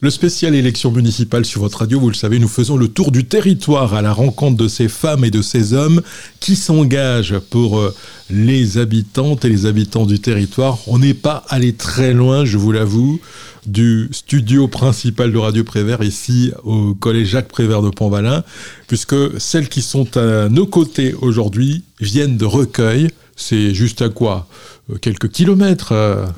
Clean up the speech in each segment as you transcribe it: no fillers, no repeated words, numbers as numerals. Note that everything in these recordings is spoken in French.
Le spécial élection municipale sur votre radio, vous le savez, nous faisons le tour du territoire à la rencontre de ces femmes et de ces hommes qui s'engagent pour les habitantes et les habitants du territoire. On n'est pas allé très loin, je vous l'avoue, du studio principal de Radio Prévert, ici au collège Jacques Prévert de Pont-Valin, puisque celles qui sont à nos côtés aujourd'hui viennent de Recueil. C'est juste à quoi ? Quelques kilomètres.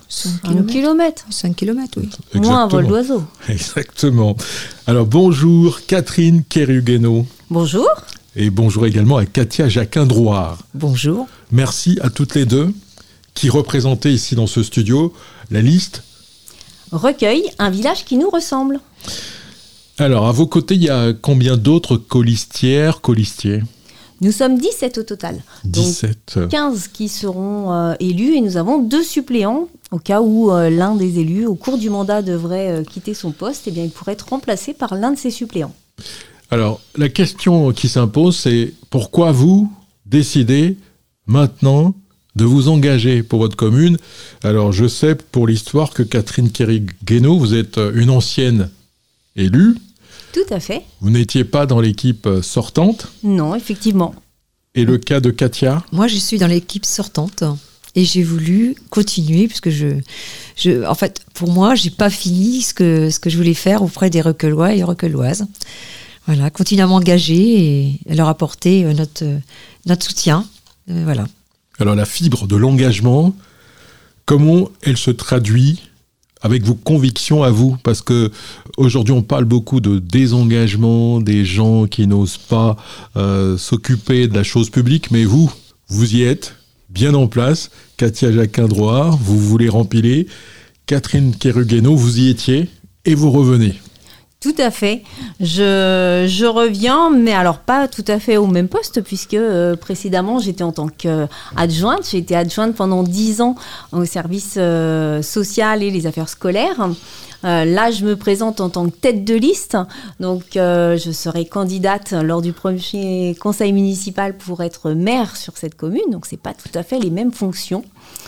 5 kilomètres. 5 kilomètres, oui. Exactement. Moins un vol d'oiseau. Exactement. Alors bonjour Catherine Kerugueno. Bonjour. Et bonjour également à Katia Jacquin-Drouard. Bonjour. Merci à toutes les deux qui représentaient ici dans ce studio la liste Recueil, un village qui nous ressemble. Alors à vos côtés, il y a combien d'autres colistières, colistiers ? Nous sommes 17 au total. 17. Donc 15 qui seront élus et nous avons 2 suppléants. Au cas où l'un des élus, au cours du mandat, devrait quitter son poste, eh bien, il pourrait être remplacé par l'un de ses suppléants. Alors, la question qui s'impose, c'est pourquoi vous décidez maintenant de vous engager pour votre commune ? Alors, je sais pour l'histoire que Catherine Kerugueno, vous êtes une ancienne élue. Tout à fait. Vous n'étiez pas dans l'équipe sortante ? Non, effectivement. Et le cas de Katia ? Moi, je suis dans l'équipe sortante et j'ai voulu continuer puisque en fait, pour moi, j'ai pas fini ce que je voulais faire auprès des Recueillois et Recueilloises. Voilà, continuer à m'engager et leur apporter notre soutien. Voilà. Alors, la fibre de l'engagement, comment elle se traduit avec vos convictions à vous, parce que aujourd'hui on parle beaucoup de désengagement, des gens qui n'osent pas s'occuper de la chose publique, mais vous y êtes, bien en place. Katia Jacquin-Drouard, vous voulez rempiler. Catherine Kerugueno, vous y étiez et vous revenez. Tout à fait. Je reviens, mais alors pas tout à fait au même poste, puisque précédemment, j'étais en tant qu'adjointe. J'ai été adjointe pendant 10 ans au service social et les affaires scolaires. Là, je me présente en tant que tête de liste. Donc, je serai candidate lors du premier conseil municipal pour être maire sur cette commune. Donc, c'est pas tout à fait les mêmes fonctions.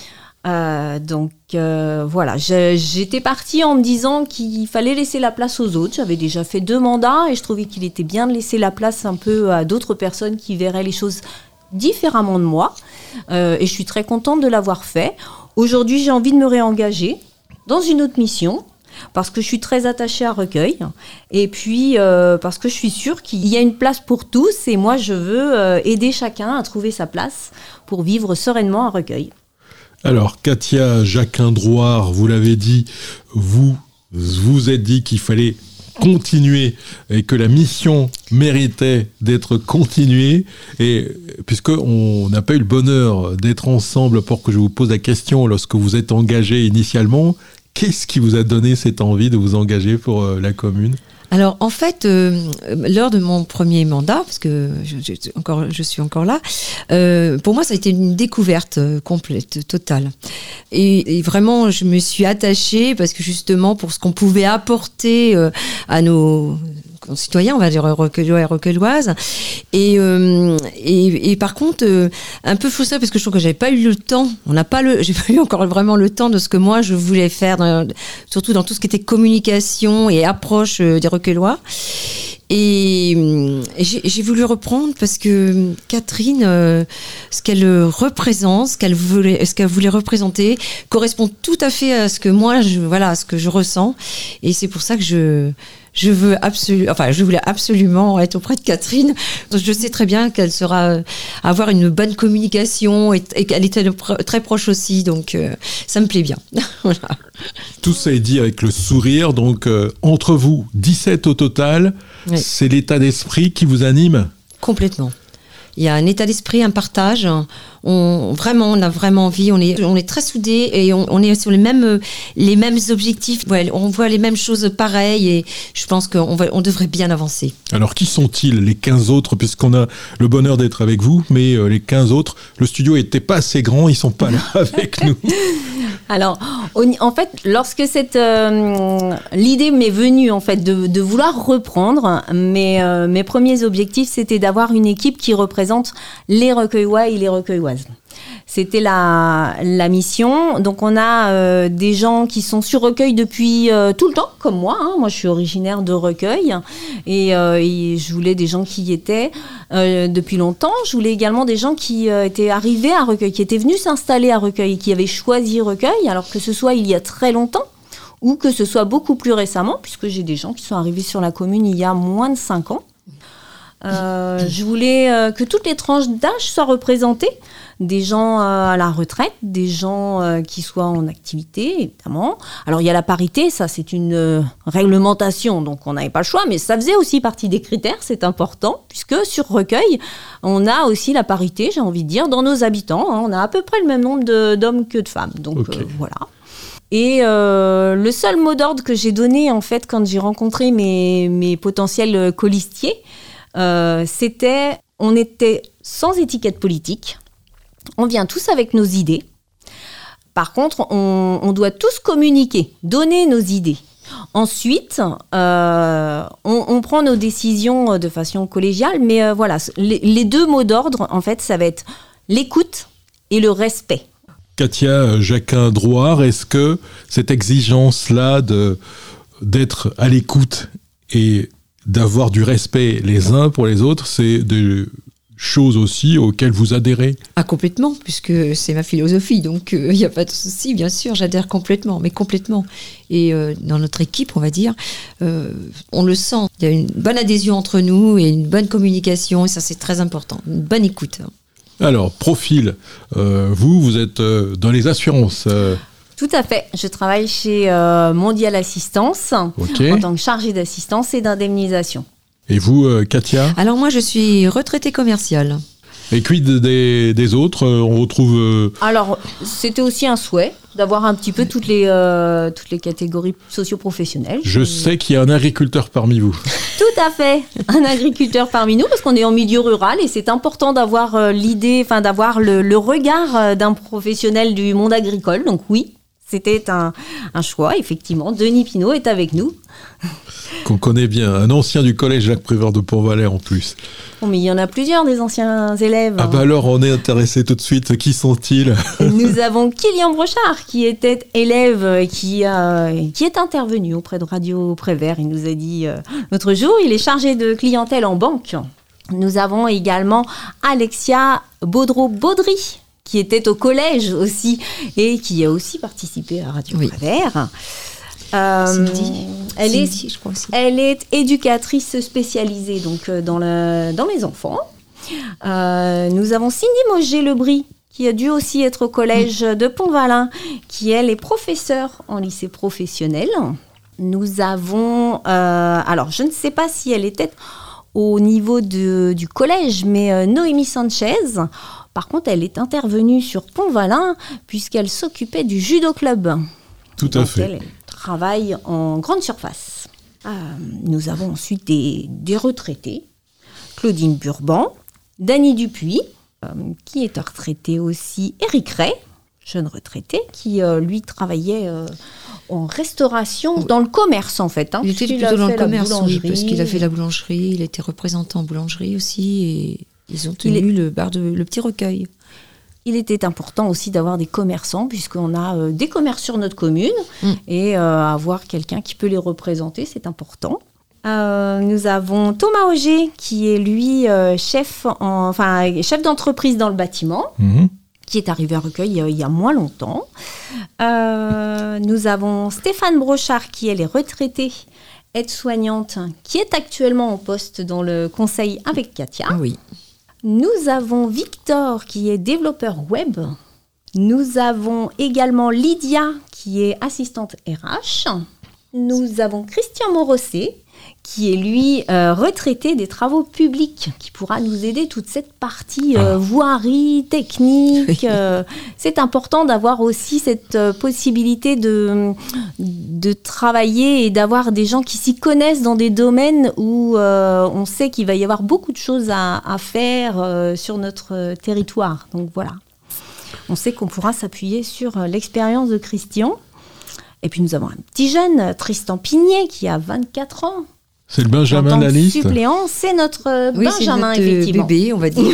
Voilà, j'étais partie en me disant qu'il fallait laisser la place aux autres. J'avais déjà fait 2 mandats et je trouvais qu'il était bien de laisser la place un peu à d'autres personnes qui verraient les choses différemment de moi. Et je suis très contente de l'avoir fait. Aujourd'hui, j'ai envie de me réengager dans une autre mission parce que je suis très attachée à Recueil et puis parce que je suis sûre qu'il y a une place pour tous et moi, je veux aider chacun à trouver sa place pour vivre sereinement à Recueil. Alors, Katia Jacquin-Drouard, vous l'avez dit, vous êtes dit qu'il fallait continuer et que la mission méritait d'être continuée. Et puisqu'on n'a pas eu le bonheur d'être ensemble pour que je vous pose la question lorsque vous êtes engagé initialement, qu'est-ce qui vous a donné cette envie de vous engager pour la commune ? Alors, en fait, lors de mon premier mandat, parce que je suis encore là, pour moi, ça a été une découverte complète, totale. Et vraiment, je me suis attachée parce que justement, pour ce qu'on pouvait apporter à nos concitoyens, on va dire Recueillois et Recueilloises. Et par contre, un peu frustrée parce que je trouve que j'avais pas eu le temps. J'ai pas eu encore vraiment le temps de ce que moi je voulais faire, surtout dans tout ce qui était communication et approche des Recueillois. Et j'ai voulu reprendre parce que Catherine, ce qu'elle représente, ce qu'elle voulait représenter, correspond tout à fait à ce que moi, ce que je ressens. Et c'est pour ça que je voulais absolument être auprès de Catherine. Je sais très bien qu'elle saura avoir une bonne communication et qu'elle était très proche aussi, donc ça me plaît bien. Voilà. Tout ça est dit avec le sourire, donc entre vous, 17 au total, oui. C'est l'état d'esprit qui vous anime ? Complètement. Il y a un état d'esprit, un partage. On a vraiment envie. On est très soudés et on est sur les mêmes objectifs. Ouais, on voit les mêmes choses pareilles et je pense qu'on devrait bien avancer. Alors, qui sont-ils, les 15 autres, puisqu'on a le bonheur d'être avec vous, mais les 15 autres, le studio n'était pas assez grand, ils ne sont pas là avec nous. Alors, en fait, lorsque l'idée m'est venue en fait de vouloir reprendre, mes premiers objectifs, c'était d'avoir une équipe qui représente les Recueillois et les Recueilloises. Ardoise. C'était la mission. Donc on a des gens qui sont sur Recueil depuis tout le temps, comme moi. Moi, je suis originaire de Recueil et je voulais des gens qui y étaient depuis longtemps. Je voulais également des gens qui étaient arrivés à Recueil, qui étaient venus s'installer à Recueil, qui avaient choisi Recueil, alors que ce soit il y a très longtemps ou que ce soit beaucoup plus récemment, puisque j'ai des gens qui sont arrivés sur la commune il y a moins de 5 ans. Je voulais que toutes les tranches d'âge soient représentées, des gens à la retraite, des gens qui soient en activité, évidemment. Alors il y a la parité, ça c'est une réglementation, donc on n'avait pas le choix, mais ça faisait aussi partie des critères, c'est important, puisque sur Recueil, on a aussi la parité, j'ai envie de dire, dans nos habitants. On a à peu près le même nombre d'hommes que de femmes, donc voilà. Et le seul mot d'ordre que j'ai donné, en fait, quand j'ai rencontré mes potentiels colistiers, c'était, on était sans étiquette politique, on vient tous avec nos idées. Par contre, on doit tous communiquer, donner nos idées. Ensuite, on prend nos décisions de façon collégiale, mais voilà, les 2 mots d'ordre, en fait, ça va être l'écoute et le respect. Katia Jacquin-Drouard, est-ce que cette exigence-là d'être à l'écoute et d'avoir du respect les uns pour les autres, c'est des choses aussi auxquelles vous adhérez? Ah, complètement, puisque c'est ma philosophie, donc il n'y a pas de souci, bien sûr, j'adhère complètement, mais complètement. Et dans notre équipe, on va dire, on le sent, il y a une bonne adhésion entre nous et une bonne communication, et ça c'est très important, une bonne écoute. Alors, profil, vous êtes dans les assurances. Tout à fait. Je travaille chez Mondial Assistance en tant que chargée d'assistance et d'indemnisation. Et vous, Katia? Alors moi, je suis retraitée commerciale. Et quid des autres? On retrouve... Alors, c'était aussi un souhait d'avoir un petit peu toutes les catégories socio-professionnelles. Je sais qu'il y a un agriculteur parmi vous. Tout à fait, un agriculteur parmi nous, parce qu'on est en milieu rural et c'est important d'avoir l'idée, enfin d'avoir le regard d'un professionnel du monde agricole. Donc oui, c'était un choix, effectivement. Denis Pinault est avec nous. Qu'on connaît bien, un ancien du collège Jacques Prévert de Pont-Valais en plus. Bon, mais il y en a plusieurs des anciens élèves. Ah bah alors on est intéressé tout de suite, qui sont-ils? Nous avons Kylian Brochard qui était élève, qui est intervenu auprès de Radio Prévert. Il nous a dit l'autre jour, il est chargé de clientèle en banque. Nous avons également Alexia Baudreau-Baudry, qui était au collège aussi et qui a aussi participé à Radio Prévert. Cindy, je crois aussi. Elle est éducatrice spécialisée donc dans les enfants. Nous avons Cindy Moget-Lebris qui a dû aussi être au collège de Pont-Valin, qui elle est professeure en lycée professionnel. Nous avons, alors je ne sais pas si elle était au niveau du collège, mais Noémie Sanchez. Par contre, elle est intervenue sur Pont-Valin puisqu'elle s'occupait du judo club. Tout à fait. Elle travaille en grande surface. Nous avons ensuite des retraités. Claudine Burban, Dany Dupuis, qui est retraité aussi. Éric Ray, jeune retraité, qui lui travaillait en restauration, dans le commerce en fait. Il était plutôt dans le commerce, oui, parce qu'il a fait la boulangerie, il était représentant en boulangerie aussi, et ils ont tenu le Petit Recueil. Il était important aussi d'avoir des commerçants, puisqu'on a des commerces sur notre commune, et avoir quelqu'un qui peut les représenter, c'est important. Nous avons Thomas Auger, qui est lui chef d'entreprise dans le bâtiment, qui est arrivé à Recueil il y a moins longtemps. Nous avons Stéphane Brochard, qui elle est retraitée aide-soignante, qui est actuellement en poste dans le conseil avec Katia. Oui. Nous avons Victor, qui est développeur web. Nous avons également Lydia, qui est assistante RH. Nous avons Christian Morosset, qui est lui retraité des travaux publics, qui pourra nous aider toute cette partie voirie, technique. C'est important d'avoir aussi cette possibilité de travailler et d'avoir des gens qui s'y connaissent dans des domaines où on sait qu'il va y avoir beaucoup de choses à faire sur notre territoire. Donc voilà, on sait qu'on pourra s'appuyer sur l'expérience de Christian. Et puis nous avons un petit jeune, Tristan Pignet, qui a 24 ans. C'est le Benjamin En tant de la que liste. suppléant, c'est notre Oui, Benjamin, c'est notre effectivement. bébé, on va dire.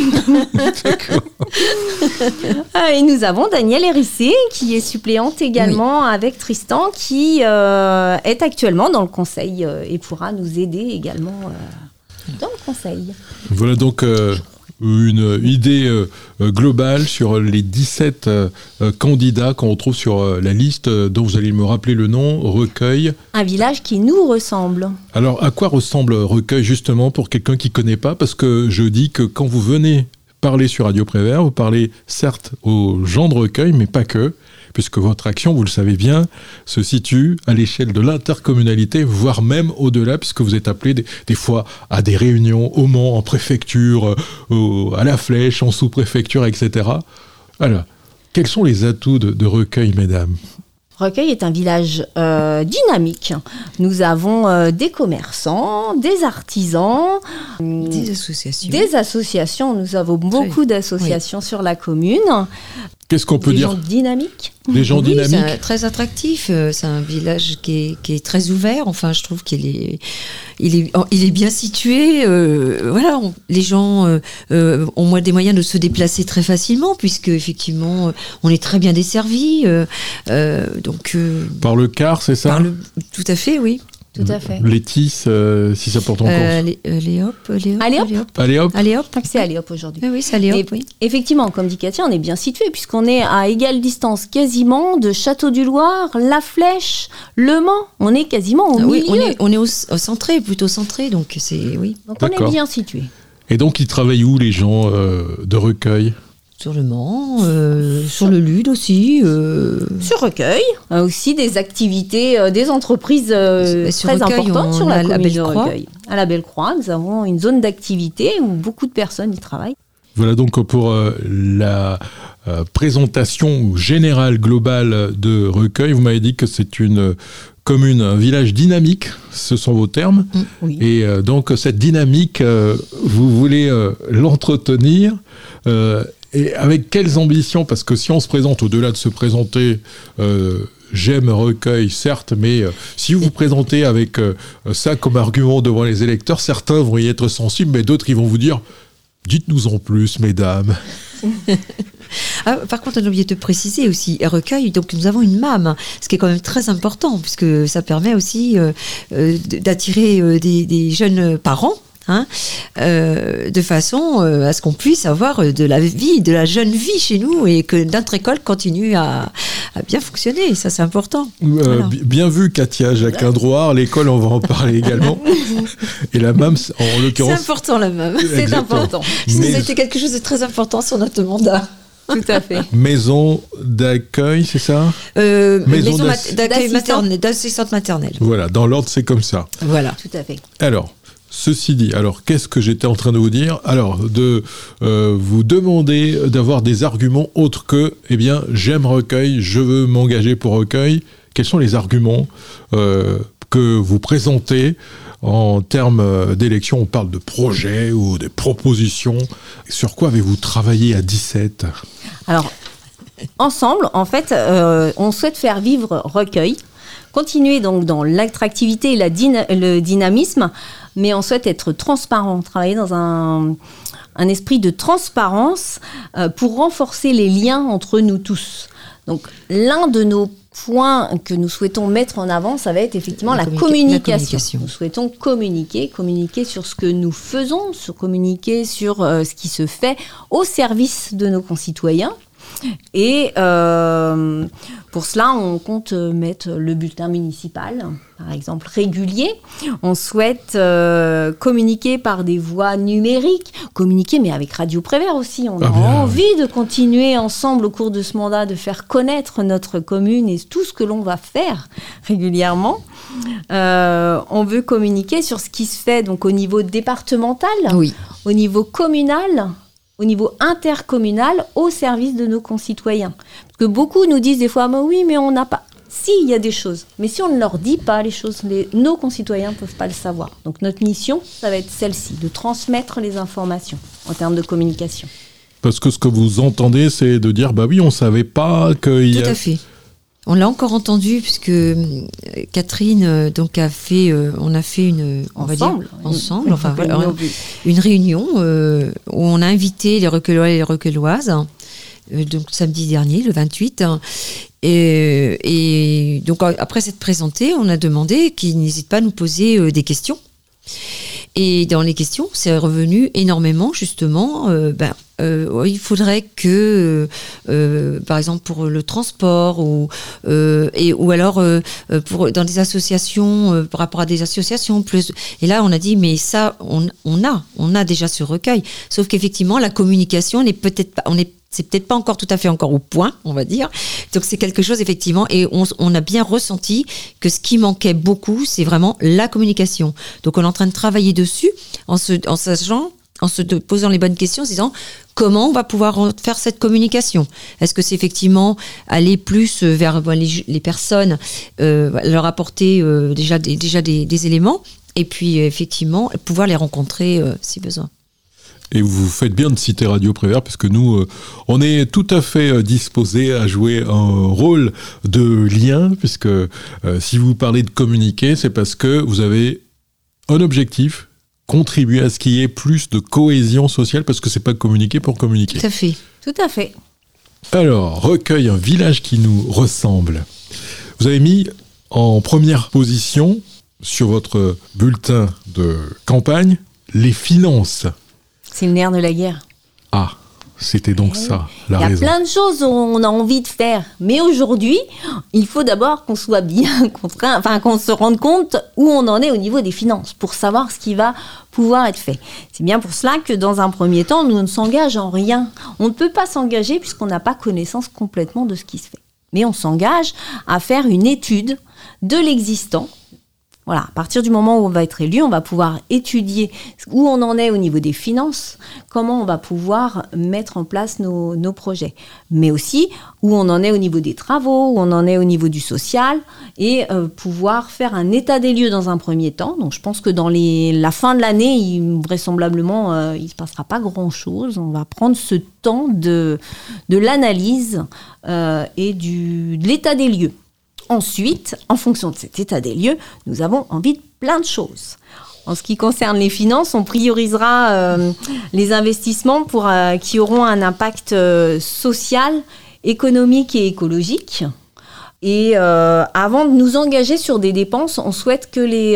Et nous avons Danielle Hérissé, qui est suppléante également avec Tristan, qui est actuellement dans le conseil et pourra nous aider également dans le conseil. Voilà donc une idée globale sur les 17 candidats qu'on retrouve sur la liste dont vous allez me rappeler le nom, Recueil. Un village qui nous ressemble. Alors, à quoi ressemble Recueil, justement, pour quelqu'un qui ne connaît pas? Parce que je dis que quand vous venez parler sur Radio Prévert, vous parlez certes aux gens de Recueil, mais pas que, puisque votre action, vous le savez bien, se situe à l'échelle de l'intercommunalité, voire même au-delà, puisque vous êtes appelé des fois à des réunions au Mans, en préfecture, à la Flèche, en sous-préfecture, etc. Alors, quels sont les atouts de Recueil, mesdames? Recueil est un village dynamique. Nous avons des commerçants, des artisans, Des associations. des associations. Nous avons beaucoup d'associations sur la commune. Qu'est-ce qu'on peut Des dire? gens dynamiques. Des gens Oui, dynamiques? c'est très attractif. C'est un village qui est très ouvert. Enfin, je trouve qu'il est bien situé. Voilà, les gens ont des moyens de se déplacer très facilement, puisque effectivement, on est très bien desservis. Par le car, c'est ça? Tout à fait, oui. Tout à fait. Létis, si ça porte en compte. Léop. Allez hop. Aléop. C'est Aléop aujourd'hui. Oui, c'est Aléop, Et oui. effectivement, comme dit Katia, on est bien situé puisqu'on est à égale distance quasiment de Château-du-Loir, La Flèche, Le Mans. On est quasiment au Oui, milieu. on est au centré, plutôt centré, donc c'est oui. Donc on D'accord. est bien situé. Et donc, ils travaillent où, les gens de Recueil? Sur le Mans, sur le Lude aussi. Sur Recueil, aussi des activités, des entreprises sur très Recueil, importantes on sur la a la commune de Belle-Croix. Recueil. À la Belle-Croix, nous avons une zone d'activité où beaucoup de personnes y travaillent. Voilà donc pour la présentation générale globale de Recueil. Vous m'avez dit que c'est une commune, un village dynamique, ce sont vos termes. Oui. Et donc cette dynamique, vous voulez l'entretenir et avec quelles ambitions? Parce que si on se présente, au-delà de se présenter, j'aime Recueil, certes, mais si vous vous présentez avec ça comme argument devant les électeurs, certains vont y être sensibles, mais d'autres ils vont vous dire « Dites-nous en plus, mesdames ». Par contre, on a oublié de préciser aussi, à Recueil, donc nous avons une MAM, ce qui est quand même très important, puisque ça permet aussi d'attirer des jeunes parents. De façon à ce qu'on puisse avoir de la jeune vie chez nous et que notre école continue à bien fonctionner. Ça, c'est important. Voilà. Bien vu, Katia Jacquin-Drouard. L'école, on va en parler également. Et la MAM, en l'occurrence... C'est important, la MAM. C'est Exactement. important. C'était quelque chose de très important sur notre mandat. Tout à fait. Maison d'accueil, c'est ça? Maison d'ass- d'accueil maternelle, d'assistante maternelle. Voilà, dans l'ordre, c'est comme ça. Voilà. Tout à fait. Alors, ceci dit, qu'est-ce que j'étais en train de vous dire? Alors, de vous demander d'avoir des arguments autres que, j'aime Recueil, je veux m'engager pour Recueil. Quels sont les arguments que vous présentez en termes d'élection? On parle de projets ou des propositions. Sur quoi avez-vous travaillé à 17? Alors, ensemble, en fait, on souhaite faire vivre Recueil, continuer donc dans l'attractivité et le dynamisme, mais on souhaite être transparent, travailler dans un esprit de transparence pour renforcer les liens entre nous tous. Donc, l'un de nos points que nous souhaitons mettre en avant, ça va être effectivement la communication. Nous souhaitons communiquer sur ce que nous faisons, communiquer sur ce qui se fait au service de nos concitoyens. Et pour cela, on compte mettre le bulletin municipal, par exemple, régulier. On souhaite communiquer par des voies numériques, communiquer, mais avec Radio Prévert aussi. On a envie de continuer ensemble au cours de ce mandat, de faire connaître notre commune et tout ce que l'on va faire régulièrement. On veut communiquer sur ce qui se fait donc, au niveau départemental, oui. Au niveau communal, au niveau intercommunal, au service de nos concitoyens. Parce que beaucoup nous disent des fois, oui, mais on n'a pas... Si, il y a des choses. Mais si on ne leur dit pas les choses, nos concitoyens ne peuvent pas le savoir. Donc notre mission, ça va être celle-ci, de transmettre les informations en termes de communication. Parce que ce que vous entendez, c'est de dire, oui, on ne savait pas qu'il y a... Tout à fait. On l'a encore entendu puisque Catherine donc on a fait une réunion où on a invité les Recueillois et les Recueilloises. Donc samedi dernier, le 28. Et donc après s'être présenté, on a demandé qu'ils n'hésitent pas à nous poser des questions. Et dans les questions, c'est revenu énormément justement. Il faudrait que, par exemple pour le transport ou alors dans des associations, par rapport à des associations plus. Et là, on a dit mais ça, on a déjà ce recueil. Sauf qu'effectivement, la communication c'est peut-être pas encore tout à fait encore au point, on va dire. Donc c'est quelque chose effectivement, et on a bien ressenti que ce qui manquait beaucoup, c'est vraiment la communication. Donc on est en train de travailler dessus, en se posant les bonnes questions, en se disant comment on va pouvoir faire cette communication. Est-ce que c'est effectivement aller plus vers les personnes, leur apporter déjà des éléments, et puis effectivement pouvoir les rencontrer si besoin. Et vous faites bien de citer Radio Prévert, parce que nous, on est tout à fait disposés à jouer un rôle de lien, puisque si vous parlez de communiquer, c'est parce que vous avez un objectif, contribuer à ce qu'il y ait plus de cohésion sociale, parce que c'est pas communiquer pour communiquer. Tout à fait. Tout à fait. Alors, recueil, un village qui nous ressemble. Vous avez mis en première position, sur votre bulletin de campagne, les finances. C'est le nerf de la guerre. Ah, c'était donc ça, la raison. Il y a plein de choses qu'on a envie de faire. Mais aujourd'hui, il faut d'abord qu'on soit bien contraint, qu'on se rende compte où on en est au niveau des finances, pour savoir ce qui va pouvoir être fait. C'est bien pour cela que dans un premier temps, nous ne s'engageons en rien. On ne peut pas s'engager puisqu'on n'a pas connaissance complètement de ce qui se fait. Mais on s'engage à faire une étude de l'existant. Voilà, à partir du moment où on va être élu, on va pouvoir étudier où on en est au niveau des finances, comment on va pouvoir mettre en place nos projets, mais aussi où on en est au niveau des travaux, où on en est au niveau du social, et pouvoir faire un état des lieux dans un premier temps. Donc je pense que dans la fin de l'année, vraisemblablement, il ne se passera pas grand-chose. On va prendre ce temps de l'analyse et de l'état des lieux. Ensuite, en fonction de cet état des lieux, nous avons envie de plein de choses. En ce qui concerne les finances, on priorisera les investissements qui auront un impact social, économique et écologique. Et avant de nous engager sur des dépenses, on souhaite que les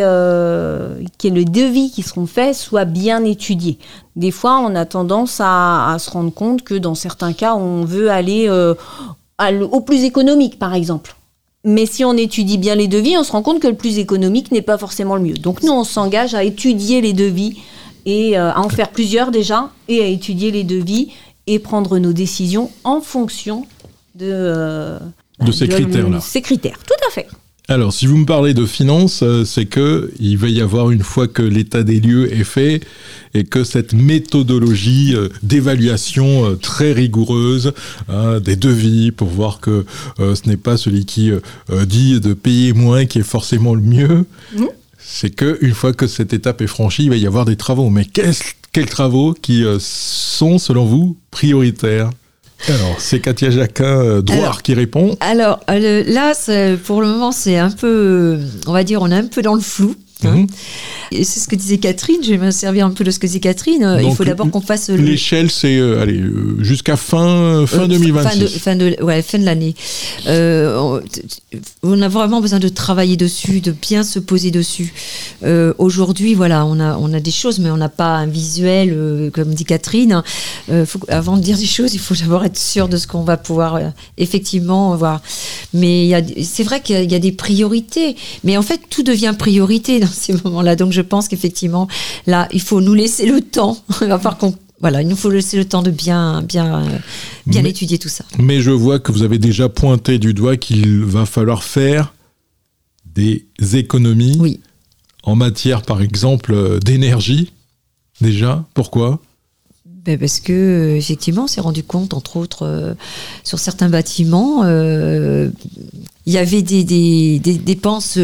devis qui seront faits soient bien étudiés. Des fois, on a tendance à se rendre compte que dans certains cas, on veut aller au plus économique, par exemple. Mais si on étudie bien les devis, on se rend compte que le plus économique n'est pas forcément le mieux. Donc nous, on s'engage à étudier les devis et à en faire plusieurs déjà, et à étudier les devis et prendre nos décisions en fonction de ces critères-là. Ces critères, tout à fait. Alors, si vous me parlez de finances, c'est qu'il va y avoir, une fois que l'état des lieux est fait, et que cette méthodologie d'évaluation très rigoureuse des devis, pour voir que ce n'est pas celui qui dit de payer moins qui est forcément le mieux, c'est qu'une fois que cette étape est franchie, il va y avoir des travaux. Mais quels travaux qui sont, selon vous, prioritaires ? Alors, c'est Katia Jacquin-Drouard qui répond. Alors, là, pour le moment, c'est un peu, on va dire, on est un peu dans le flou. Hein. Et c'est ce que disait Catherine, je vais me servir un peu de ce que disait Catherine. Donc, il faut d'abord qu'on fasse... L'échelle, c'est jusqu'à fin 2026. Fin de l'année. On a vraiment besoin de travailler dessus, de bien se poser dessus. Aujourd'hui, voilà, on a des choses, mais on n'a pas un visuel, comme dit Catherine. Avant de dire des choses, il faut d'abord être sûr de ce qu'on va pouvoir effectivement voir. Mais c'est vrai qu'il y a des priorités. Mais en fait, tout devient priorité dans ces moments-là. Donc, je pense qu'effectivement, là, il faut nous laisser le temps. Il va falloir il nous faut laisser le temps de bien étudier tout ça. Mais je vois que vous avez déjà pointé du doigt qu'il va falloir faire des économies. Oui. En matière, par exemple, d'énergie. Déjà, pourquoi ? Parce que effectivement, on s'est rendu compte, entre autres, sur certains bâtiments, il y avait des dépenses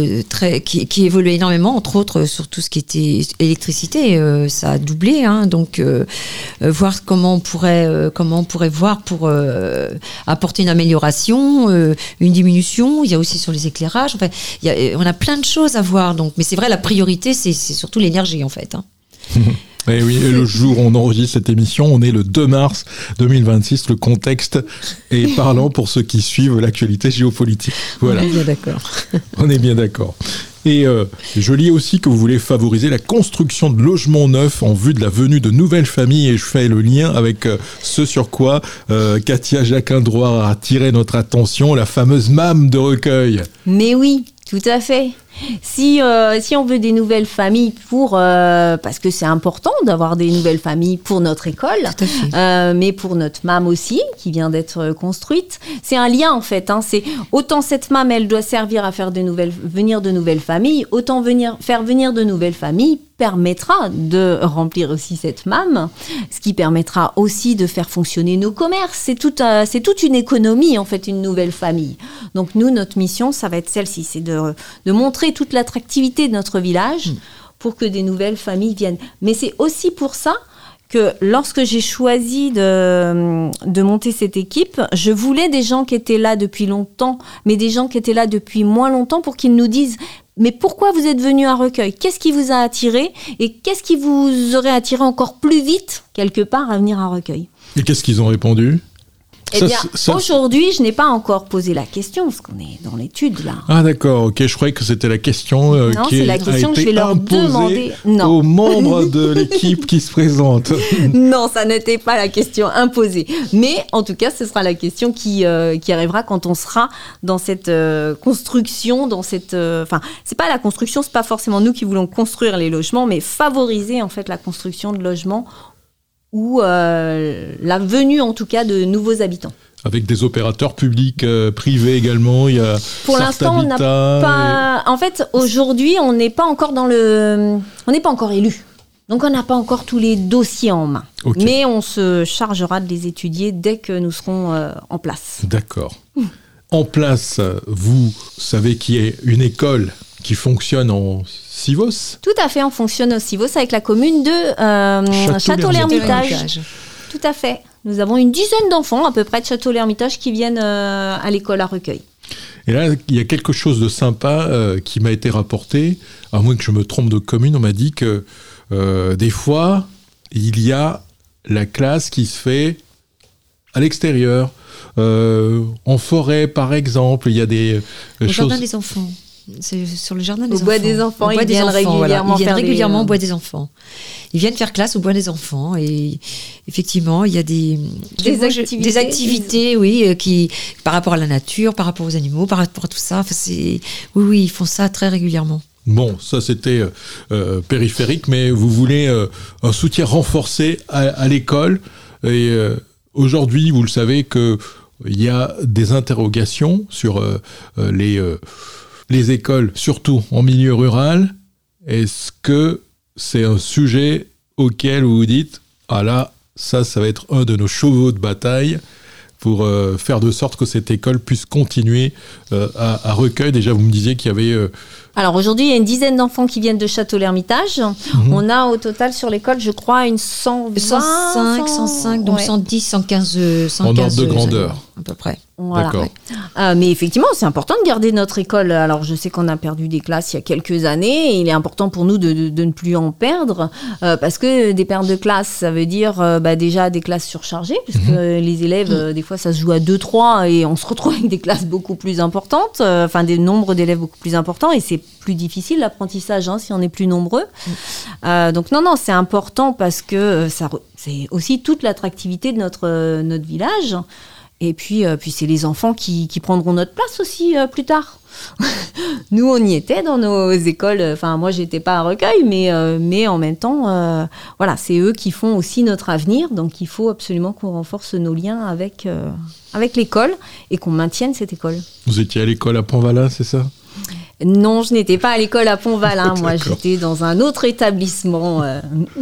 qui évoluaient énormément, entre autres sur tout ce qui était électricité, ça a doublé, hein, donc voir comment on pourrait voir pour apporter une amélioration, une diminution. Il y a aussi sur les éclairages. Enfin, on a plein de choses à voir. Donc, mais c'est vrai, la priorité, c'est surtout l'énergie en fait. Hein. Et oui, et le jour où on enregistre cette émission, on est le 2 mars 2026. Le contexte est parlant pour ceux qui suivent l'actualité géopolitique. Voilà. On est bien d'accord. On est bien d'accord. Et je lis aussi que vous voulez favoriser la construction de logements neufs en vue de la venue de nouvelles familles, et je fais le lien avec ce sur quoi Katia Jacquin-Drouard a attiré notre attention, la fameuse MAM de Recueil. Mais oui, tout à fait. Si on veut des nouvelles familles parce que c'est important d'avoir des nouvelles familles pour notre école, tout à fait. mais pour notre MAM aussi, qui vient d'être construite, c'est un lien en fait. Hein, c'est autant cette MAM, elle doit servir à faire venir de nouvelles familles, autant faire venir de nouvelles familles permettra de remplir aussi cette MAM, ce qui permettra aussi de faire fonctionner nos commerces. C'est toute une économie en fait, une nouvelle famille. Donc nous, notre mission, ça va être celle-ci, c'est de montrer toute l'attractivité de notre village pour que des nouvelles familles viennent. Mais c'est aussi pour ça que lorsque j'ai choisi de monter cette équipe, je voulais des gens qui étaient là depuis longtemps, mais des gens qui étaient là depuis moins longtemps pour qu'ils nous disent « Mais pourquoi vous êtes venus à Recueil ? Qu'est-ce qui vous a attiré ? Et qu'est-ce qui vous aurait attiré encore plus vite, quelque part, à venir à Recueil ?» Et qu'est-ce qu'ils ont répondu ? Eh bien, aujourd'hui, je n'ai pas encore posé la question, parce qu'on est dans l'étude, là. Ah d'accord, ok, je croyais que c'était la question non, qui c'est la question a que je vais été leur demander. imposée aux membres de l'équipe qui se présente. Non, ça n'était pas la question imposée. Mais en tout cas, ce sera la question qui arrivera quand on sera dans cette construction, enfin, c'est pas la construction, c'est pas forcément nous qui voulons construire les logements, mais favoriser en fait la construction de logements ou la venue en tout cas de nouveaux habitants. Avec des opérateurs publics, privés également, il y a pour l'instant, on n'a pas... En fait, aujourd'hui, on n'est pas encore on n'est pas encore élu. Donc, on n'a pas encore tous les dossiers en main. Okay. Mais on se chargera de les étudier dès que nous serons en place. D'accord. En place, vous savez qu'il y a une école qui fonctionne en Sivos ? Tout à fait, on fonctionne au Sivos avec la commune de Château-l'Hermitage. Tout à fait. Nous avons une dizaine d'enfants à peu près de Château-l'Hermitage qui viennent à l'école à Recueil. Et là, il y a quelque chose de sympa qui m'a été rapporté. À moins que je me trompe de commune, on m'a dit que des fois, il y a la classe qui se fait à l'extérieur. En forêt, par exemple, il y a des choses... Au jardin des enfants. C'est sur le jardin des enfants. Au bois des enfants, ils viennent régulièrement au bois des enfants. Ils viennent faire classe au bois des enfants et effectivement, il y a des activités, oui, qui par rapport à la nature, par rapport aux animaux, par rapport à tout ça. Enfin, oui, ils font ça très régulièrement. Bon, ça c'était périphérique, mais vous voulez un soutien renforcé à l'école. Et aujourd'hui, vous le savez qu'il y a des interrogations sur les écoles, surtout en milieu rural. Est-ce que c'est un sujet auquel vous vous dites « Ah là, ça va être un de nos chevaux de bataille pour faire de sorte que cette école puisse continuer à Recueil ». Déjà, vous me disiez qu'il y avait... Alors aujourd'hui, il y a une dizaine d'enfants qui viennent de Château-l'Hermitage. On a au total sur l'école, je crois, une 105, donc 110, 115 en ordre de grandeur. À peu près. Voilà. D'accord. Mais effectivement, c'est important de garder notre école. Alors, je sais qu'on a perdu des classes il y a quelques années. Et il est important pour nous de ne plus en perdre. Parce que des pertes de classes, ça veut dire déjà des classes surchargées. Puisque les élèves, des fois, ça se joue à 2-3 et on se retrouve avec des classes beaucoup plus importantes. Enfin, des nombres d'élèves beaucoup plus importants. Et c'est plus difficile l'apprentissage si on est plus nombreux. Donc, non, c'est important parce que c'est aussi toute l'attractivité de notre village. Et puis c'est les enfants qui prendront notre place aussi plus tard. Nous, on y était dans nos écoles. Enfin, moi, j'étais pas à Recueil, mais en même temps, voilà, c'est eux qui font aussi notre avenir. Donc, il faut absolument qu'on renforce nos liens avec l'école et qu'on maintienne cette école. Vous étiez à l'école à Pont-Valin, c'est ça ? Non, je n'étais pas à l'école à Pont-Valin. Moi, j'étais dans un autre établissement.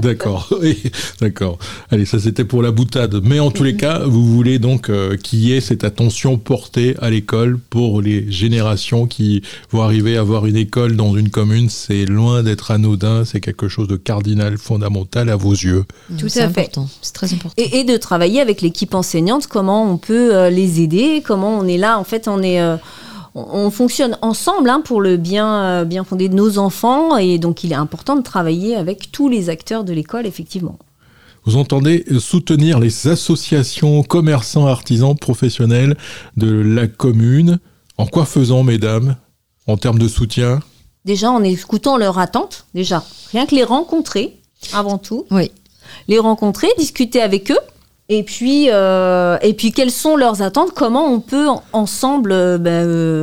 D'accord, oui, d'accord. Allez, ça c'était pour la boutade. Mais en tous les cas, vous voulez donc qu'il y ait cette attention portée à l'école pour les générations qui vont arriver à avoir une école dans une commune. C'est loin d'être anodin, c'est quelque chose de cardinal, fondamental à vos yeux. Tout c'est à fait. important, c'est très important. Et de travailler avec l'équipe enseignante, comment on peut les aider, comment on est là. En fait, on fonctionne ensemble pour le bien fondé de nos enfants. Et donc, il est important de travailler avec tous les acteurs de l'école, effectivement. Vous entendez soutenir les associations, commerçants, artisans, professionnels de la commune. En quoi faisant, mesdames, en termes de soutien ? Déjà, en écoutant leurs attentes, déjà. Rien que les rencontrer, avant tout. Oui. Les rencontrer, discuter avec eux. Et puis, quelles sont leurs attentes ? Comment on peut ensemble travailler ?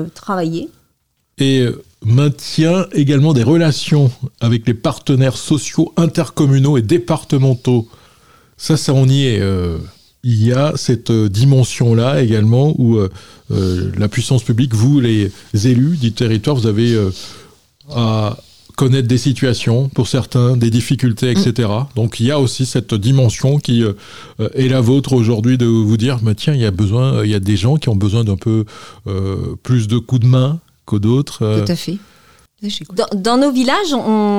Et maintient également des relations avec les partenaires sociaux intercommunaux et départementaux. Ça on y est. Il y a cette dimension-là également où la puissance publique, vous les élus du territoire, vous avez à connaître des situations, pour certains, des difficultés, etc. Donc il y a aussi cette dimension qui est la vôtre aujourd'hui de vous dire, tiens, il y a des gens qui ont besoin d'un peu plus de coups de main que d'autres. Tout à fait. Dans nos villages,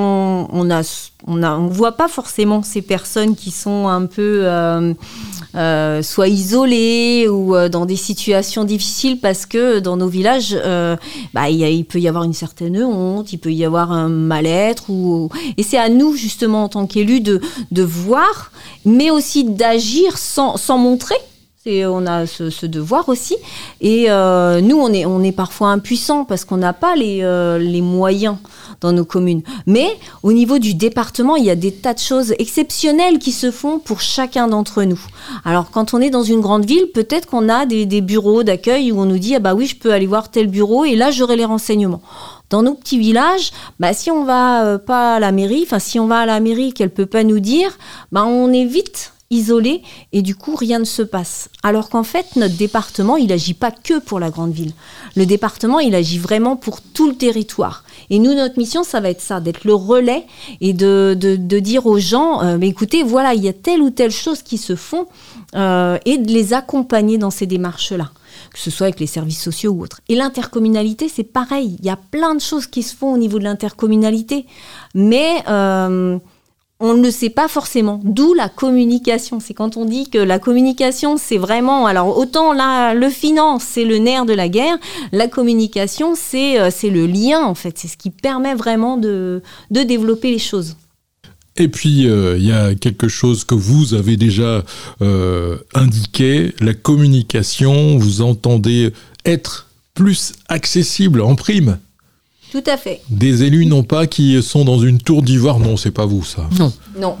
on voit pas forcément ces personnes qui sont un peu soit isolées ou dans des situations difficiles, parce que dans nos villages, il peut y avoir une certaine honte, il peut y avoir un mal-être, et c'est à nous justement en tant qu'élus de voir, mais aussi d'agir sans montrer. On a ce devoir aussi, et nous on est parfois impuissants parce qu'on n'a pas les moyens dans nos communes. Mais au niveau du département, il y a des tas de choses exceptionnelles qui se font pour chacun d'entre nous. Alors quand on est dans une grande ville, peut-être qu'on a des bureaux d'accueil où on nous dit oui, je peux aller voir tel bureau et là j'aurai les renseignements. Dans nos petits villages, si on va pas à la mairie, si on va à la mairie qu'elle peut pas nous dire, on est vite isolé et du coup rien ne se passe. Alors qu'en fait notre département il agit pas que pour la grande ville. Le département il agit vraiment pour tout le territoire. Et nous notre mission ça va être ça, d'être le relais et de dire aux gens écoutez voilà il y a telle ou telle chose qui se font et de les accompagner dans ces démarches là. Que ce soit avec les services sociaux ou autres. Et l'intercommunalité, c'est pareil. Il y a plein de choses qui se font au niveau de l'intercommunalité. Mais on ne le sait pas forcément. D'où la communication. C'est quand on dit que la communication, c'est vraiment... Alors, autant là, le finance, c'est le nerf de la guerre. La communication, c'est le lien, en fait. C'est ce qui permet vraiment de développer les choses. Et puis, il y a quelque chose que vous avez déjà indiqué, la communication, vous entendez être plus accessible en prime. Tout à fait. Des élus non pas qui sont dans une tour d'ivoire, non, c'est pas vous ça. Non.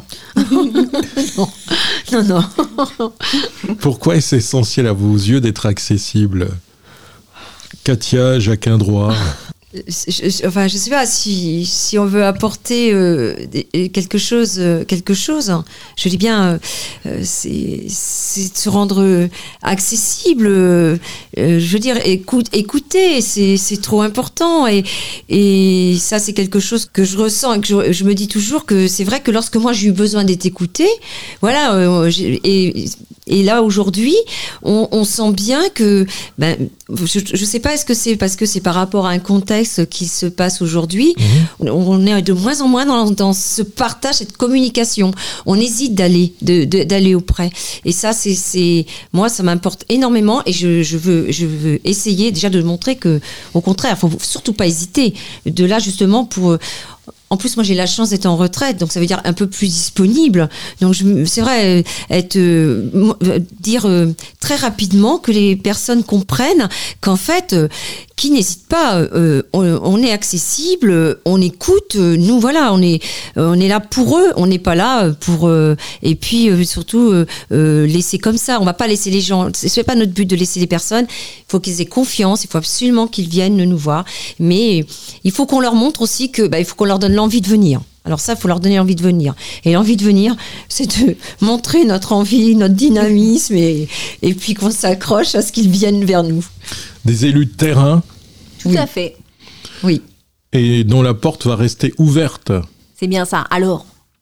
Non. Pourquoi est-ce essentiel à vos yeux d'être accessible ? Katia, Jacquin Droit. Je sais pas si on veut apporter quelque chose. Je dis bien, c'est de se rendre accessible. Je veux dire, écouter, c'est trop important. Et ça, c'est quelque chose que je ressens et que je me dis toujours que c'est vrai que lorsque moi j'ai eu besoin d'être écoutée, voilà. Et là aujourd'hui, on sent bien que, je sais pas, est-ce que c'est parce que c'est par rapport à un contexte qui se passe aujourd'hui, on est de moins en moins dans ce partage, cette communication. On hésite d'aller auprès. Et ça, moi, ça m'importe énormément et je veux essayer déjà de montrer que, au contraire, faut surtout pas hésiter. De là, justement, en plus, moi, j'ai la chance d'être en retraite, donc ça veut dire un peu plus disponible. Donc, c'est vrai, dire très rapidement que les personnes comprennent qu'en fait, qui n'hésite pas, on est accessible, on écoute. Nous, voilà, on est là pour eux, on n'est pas là pour. Et puis surtout laisser comme ça. On va pas laisser les gens. C'est pas notre but de laisser les personnes. Il faut qu'ils aient confiance. Il faut absolument qu'ils viennent nous voir. Mais il faut qu'on leur montre aussi que, il faut qu'on leur donne l'envie de venir. Alors ça, il faut leur donner l'envie de venir. Et l'envie de venir, c'est de montrer notre envie, notre dynamisme et puis qu'on s'accroche à ce qu'ils viennent vers nous. Des élus de terrain. Tout à fait. Oui. Et dont la porte va rester ouverte. C'est bien ça. Alors,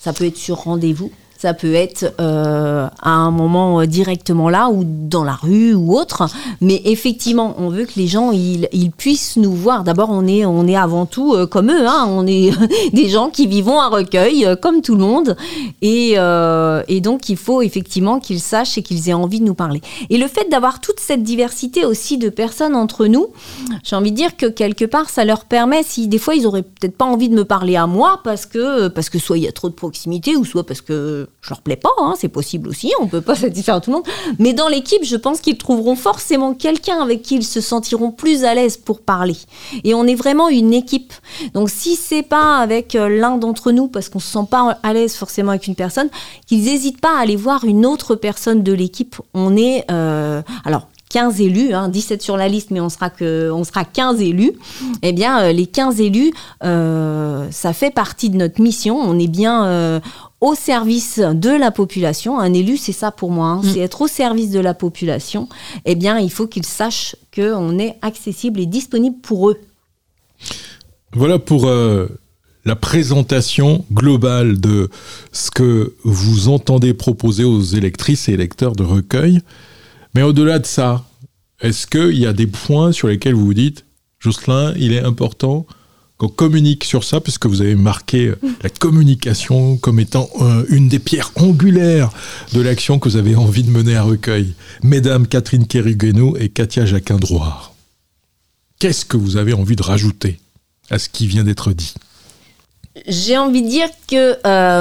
Ça peut être sur rendez-vous. Ça peut être à un moment directement là ou dans la rue ou autre. Mais effectivement, on veut que les gens ils puissent nous voir. D'abord, on est avant tout comme eux. Hein. On est des gens qui vivons à Recueil comme tout le monde. Et donc, il faut effectivement qu'ils sachent et qu'ils aient envie de nous parler. Et le fait d'avoir toute cette diversité aussi de personnes entre nous, j'ai envie de dire que quelque part, ça leur permet, si des fois, ils n'auraient peut-être pas envie de me parler à moi parce que soit il y a trop de proximité ou soit parce que je leur plais pas, hein, c'est possible aussi, on peut pas satisfaire tout le monde. Mais dans l'équipe, je pense qu'ils trouveront forcément quelqu'un avec qui ils se sentiront plus à l'aise pour parler. Et on est vraiment une équipe. Donc si c'est pas avec l'un d'entre nous, parce qu'on se sent pas à l'aise forcément avec une personne, qu'ils n'hésitent pas à aller voir une autre personne de l'équipe. On est, alors 15 élus, 17 sur la liste, mais on sera 15 élus. Eh bien, les 15 élus, ça fait partie de notre mission. On est bien au service de la population. Un élu, c'est ça pour moi, c'est être au service de la population. Eh bien, il faut qu'ils sachent qu'on est accessible et disponible pour eux. Voilà pour la présentation globale de ce que vous entendez proposer aux électrices et électeurs de Recueil. Mais au-delà de ça, est-ce qu'il y a des points sur lesquels vous vous dites, Jocelyn, il est important qu'on communique sur ça, puisque vous avez marqué la communication comme étant une des pierres angulaires de l'action que vous avez envie de mener à Recueil. Mesdames Catherine Quérigueno et Katia Jacquin-Drouard, qu'est-ce que vous avez envie de rajouter à ce qui vient d'être dit ? J'ai envie de dire que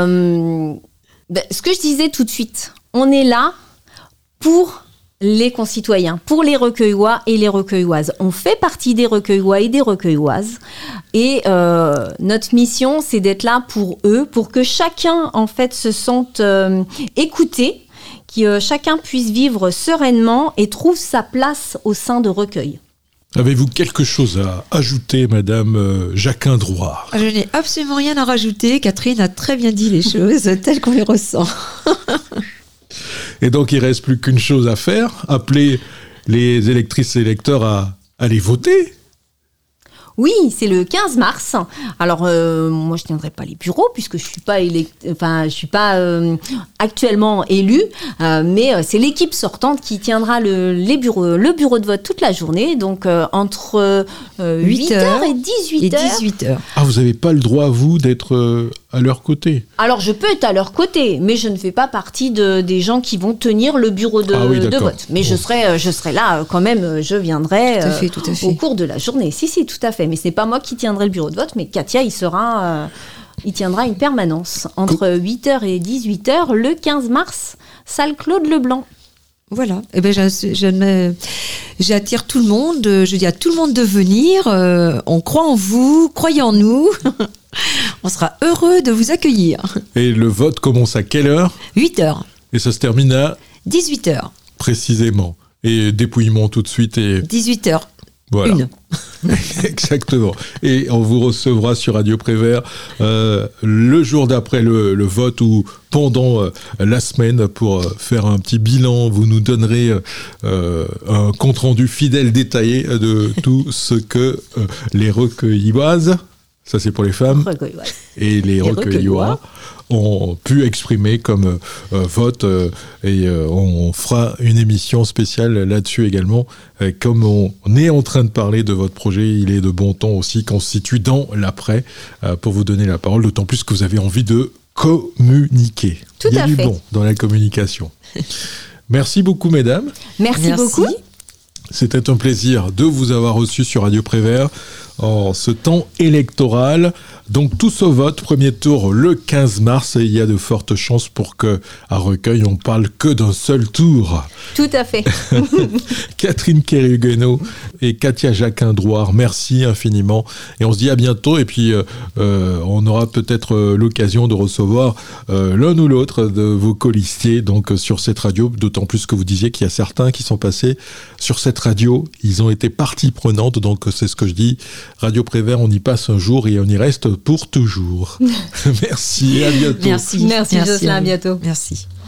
ce que je disais tout de suite, on est là pour les concitoyens, pour les Recueillois et les Recueilloises. On fait partie des Recueillois et des Recueilloises. Et notre mission, c'est d'être là pour eux, pour que chacun, en fait, se sente écouté, que chacun puisse vivre sereinement et trouve sa place au sein de Recueil. Avez-vous quelque chose à ajouter, Madame Jacquin-Drouard ? Je n'ai absolument rien à rajouter. Catherine a très bien dit les choses telles qu'on les ressent. Et donc, il ne reste plus qu'une chose à faire, appeler les électrices et électeurs à aller voter. Oui, c'est le 15 mars. Alors, moi, je ne tiendrai pas les bureaux puisque je ne suis pas actuellement élue, mais c'est l'équipe sortante qui tiendra le bureau de vote toute la journée, donc entre 8h et 18h. Ah, vous n'avez pas le droit, vous, d'être à leur côté ? Alors, je peux être à leur côté, mais je ne fais pas partie des gens qui vont tenir le bureau de vote. Mais je serai là quand même, je viendrai tout à fait. Au cours de la journée. Si, tout à fait. Mais ce n'est pas moi qui tiendrai le bureau de vote, mais Katia, il tiendra une permanence entre 8h et 18h le 15 mars, salle Claude Leblanc. Voilà, eh ben, j'attire tout le monde, je dis à tout le monde de venir, on croit en vous, croyez en nous, on sera heureux de vous accueillir. Et le vote commence à quelle heure ? 8h. Et ça se termine à ? 18h. Précisément. Et dépouillement tout de suite et... 18h. Voilà. Exactement. Et on vous recevra sur Radio Prévert le jour d'après le vote ou pendant la semaine pour faire un petit bilan. Vous nous donnerez un compte-rendu fidèle détaillé de tout ce que les Recueilloises, ça c'est pour les femmes, et les Recueillois ont pu exprimer comme vote et on fera une émission spéciale là-dessus également. Comme on est en train de parler de votre projet, il est de bon ton aussi qu'on se situe dans l'après pour vous donner la parole, d'autant plus que vous avez envie de communiquer. Il y a du bon dans la communication. Merci beaucoup, mesdames. Merci beaucoup. C'était un plaisir de vous avoir reçu sur Radio Prévert en ce temps électoral. Donc tous au vote, premier tour le 15 mars, et il y a de fortes chances pour qu'à Recueil, on parle que d'un seul tour. Tout à fait. Catherine Quérigueno et Katia Jacquin-Drouard, merci infiniment. Et on se dit à bientôt, et puis on aura peut-être l'occasion de recevoir l'un ou l'autre de vos colistiers donc, sur cette radio, d'autant plus que vous disiez qu'il y a certains qui sont passés sur cette radio, ils ont été partie prenante, donc c'est ce que je dis. Radio Prévert, on y passe un jour et on y reste pour toujours. Merci, à bientôt. Merci Jocelyn, à bientôt. Merci.